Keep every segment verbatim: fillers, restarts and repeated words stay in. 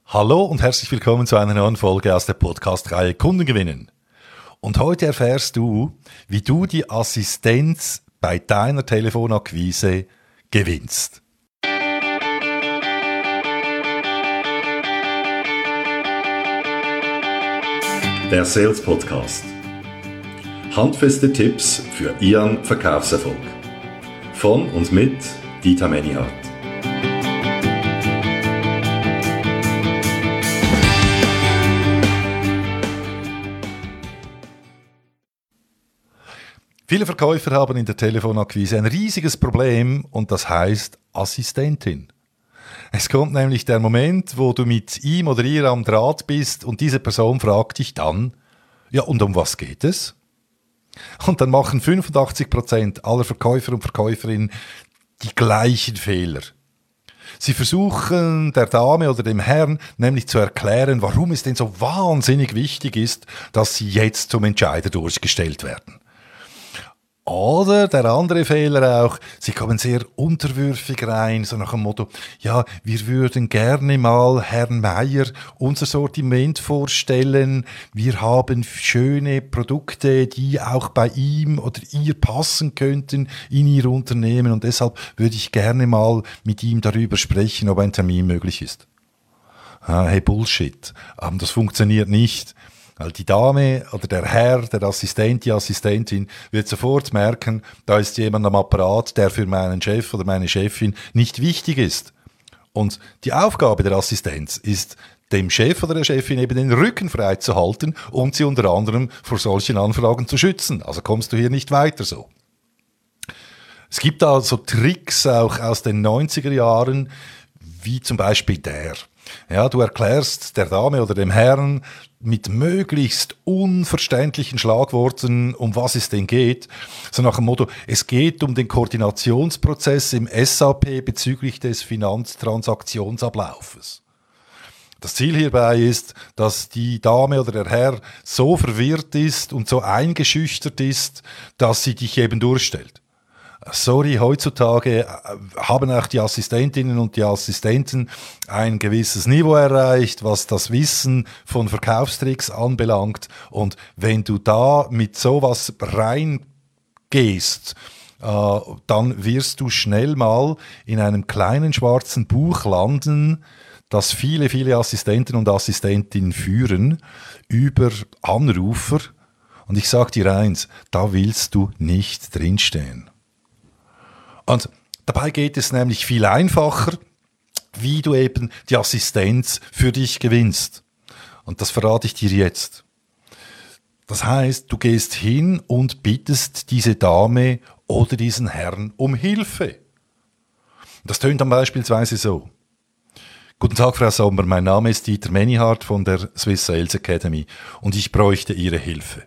Hallo und herzlich willkommen zu einer neuen Folge aus der Podcast-Reihe Kunden gewinnen. Und heute erfährst du, wie du die Assistenz bei deiner Telefonakquise gewinnst. Der Sales Podcast. Handfeste Tipps für Ihren Verkaufserfolg. Von und mit Dieter Menihardt. Viele Verkäufer haben in der Telefonakquise ein riesiges Problem und das heißt Assistentin. Es kommt nämlich der Moment, wo du mit ihm oder ihr am Draht bist und diese Person fragt dich dann, ja und um was geht es? Und dann machen fünfundachtzig Prozent aller Verkäufer und Verkäuferinnen die gleichen Fehler. Sie versuchen der Dame oder dem Herrn nämlich zu erklären, warum es denn so wahnsinnig wichtig ist, dass sie jetzt zum Entscheider durchgestellt werden. Oder der andere Fehler auch, sie kommen sehr unterwürfig rein, so nach dem Motto, ja, wir würden gerne mal Herrn Meier unser Sortiment vorstellen, wir haben schöne Produkte, die auch bei ihm oder ihr passen könnten in ihr Unternehmen und deshalb würde ich gerne mal mit ihm darüber sprechen, ob ein Termin möglich ist. Ah, hey, Bullshit, aber das funktioniert nicht. Weil die Dame oder der Herr, der Assistent, die Assistentin wird sofort merken, da ist jemand am Apparat, der für meinen Chef oder meine Chefin nicht wichtig ist. Und die Aufgabe der Assistenz ist, dem Chef oder der Chefin eben den Rücken frei zu halten und sie unter anderem vor solchen Anfragen zu schützen. Also kommst du hier nicht weiter so. Es gibt da so Tricks auch aus den neunziger Jahren, wie zum Beispiel der. Ja, du erklärst der Dame oder dem Herrn mit möglichst unverständlichen Schlagworten, um was es denn geht. So nach dem Motto, es geht um den Koordinationsprozess im S A P bezüglich des Finanztransaktionsablaufes. Das Ziel hierbei ist, dass die Dame oder der Herr so verwirrt ist und so eingeschüchtert ist, dass sie dich eben durchstellt. Sorry, heutzutage haben auch die Assistentinnen und die Assistenten ein gewisses Niveau erreicht, was das Wissen von Verkaufstricks anbelangt. Und wenn du da mit sowas reingehst, äh, dann wirst du schnell mal in einem kleinen schwarzen Buch landen, das viele, viele Assistenten und Assistentinnen führen über Anrufer. Und ich sage dir eins, da willst du nicht drinstehen. Und dabei geht es nämlich viel einfacher, wie du eben die Assistenz für dich gewinnst. Und das verrate ich dir jetzt. Das heißt, du gehst hin und bittest diese Dame oder diesen Herrn um Hilfe. Das tönt dann beispielsweise so. Guten Tag, Frau Sommer, mein Name ist Dieter Menihardt von der Swiss Sales Academy und ich bräuchte Ihre Hilfe.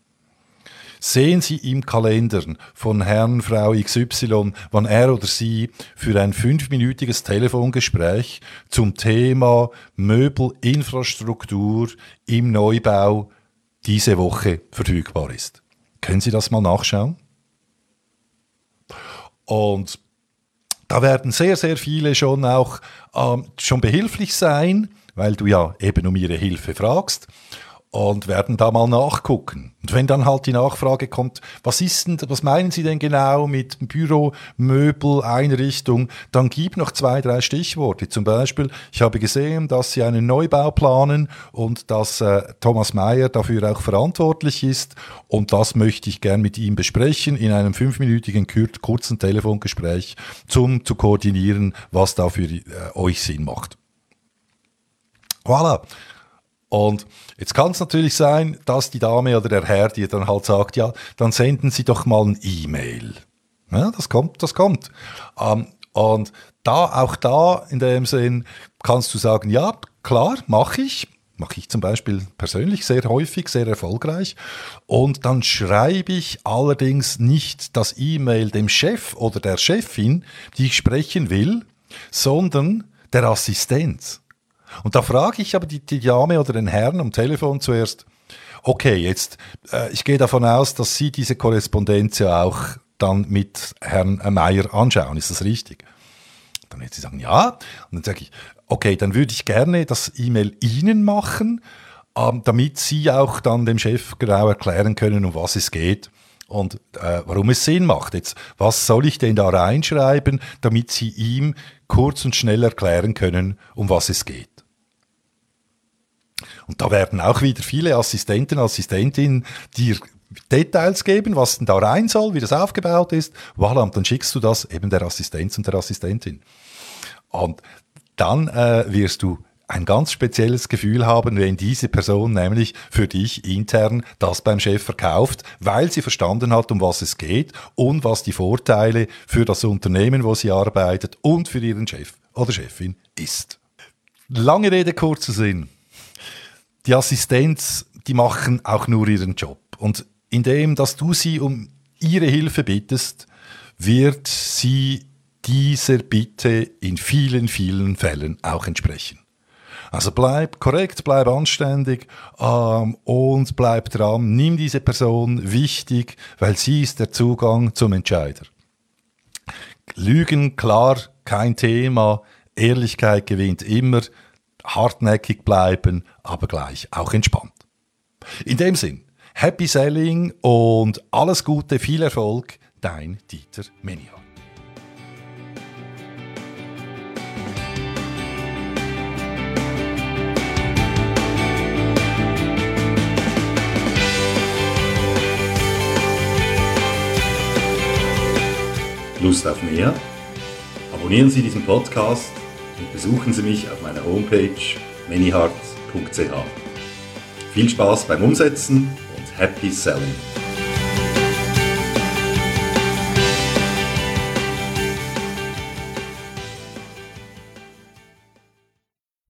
Sehen Sie im Kalender von Herrn, Frau X Y, wann er oder sie für ein fünfminütiges Telefongespräch zum Thema Möbelinfrastruktur im Neubau diese Woche verfügbar ist. Können Sie das mal nachschauen? Und da werden sehr, sehr viele schon auch ähm, schon behilflich sein, weil du ja eben um ihre Hilfe fragst. Und werden da mal nachgucken. Und wenn dann halt die Nachfrage kommt, was ist denn, was meinen Sie denn genau mit Büro, Möbel, Einrichtung, dann gib noch zwei, drei Stichworte. Zum Beispiel, ich habe gesehen, dass Sie einen Neubau planen und dass äh, Thomas Meier dafür auch verantwortlich ist und das möchte ich gern mit ihm besprechen in einem fünfminütigen kurzen Telefongespräch, zum zu koordinieren, was da für äh, euch Sinn macht. Voilà. Und jetzt kann es natürlich sein, dass die Dame oder der Herr dir dann halt sagt, ja, dann senden Sie doch mal ein E-Mail. Ja, das kommt, das kommt. Ähm, und da, auch da in dem Sinn kannst du sagen, ja, klar, mache ich. Mache ich zum Beispiel persönlich sehr häufig, sehr erfolgreich. Und dann schreibe ich allerdings nicht das E-Mail dem Chef oder der Chefin, die ich sprechen will, sondern der Assistenz. Und da frage ich aber die, die Dame oder den Herrn am Telefon zuerst, okay, jetzt, äh, ich gehe davon aus, dass Sie diese Korrespondenz ja auch dann mit Herrn Meier anschauen, ist das richtig? Dann wird sie sagen, ja. Und dann sage ich, okay, dann würde ich gerne das E-Mail Ihnen machen, ähm, damit Sie auch dann dem Chef genau erklären können, um was es geht und äh, warum es Sinn macht. Jetzt, was soll ich denn da reinschreiben, damit Sie ihm kurz und schnell erklären können, um was es geht. Und da werden auch wieder viele Assistenten, Assistentinnen dir Details geben, was denn da rein soll, wie das aufgebaut ist. Voilà, und dann schickst du das eben der Assistenz und der Assistentin. Und dann äh, wirst du ein ganz spezielles Gefühl haben, wenn diese Person nämlich für dich intern das beim Chef verkauft, weil sie verstanden hat, um was es geht und was die Vorteile für das Unternehmen, wo sie arbeitet und für ihren Chef oder Chefin ist. Lange Rede, kurzer Sinn. Die Assistenz, die machen auch nur ihren Job. Und indem, dass du sie um ihre Hilfe bittest, wird sie dieser Bitte in vielen, vielen Fällen auch entsprechen. Also bleib korrekt, bleib anständig ähm, und bleib dran. Nimm diese Person wichtig, weil sie ist der Zugang zum Entscheider. Lügen, klar, kein Thema. Ehrlichkeit gewinnt immer. Hartnäckig bleiben, aber gleich auch entspannt. In dem Sinn, Happy Selling und alles Gute, viel Erfolg, dein Dieter Menihardt. Lust auf mehr? Abonnieren Sie diesen Podcast und besuchen Sie mich auf meiner Homepage menihardt punkt c h. Viel Spaß beim Umsetzen und Happy Selling!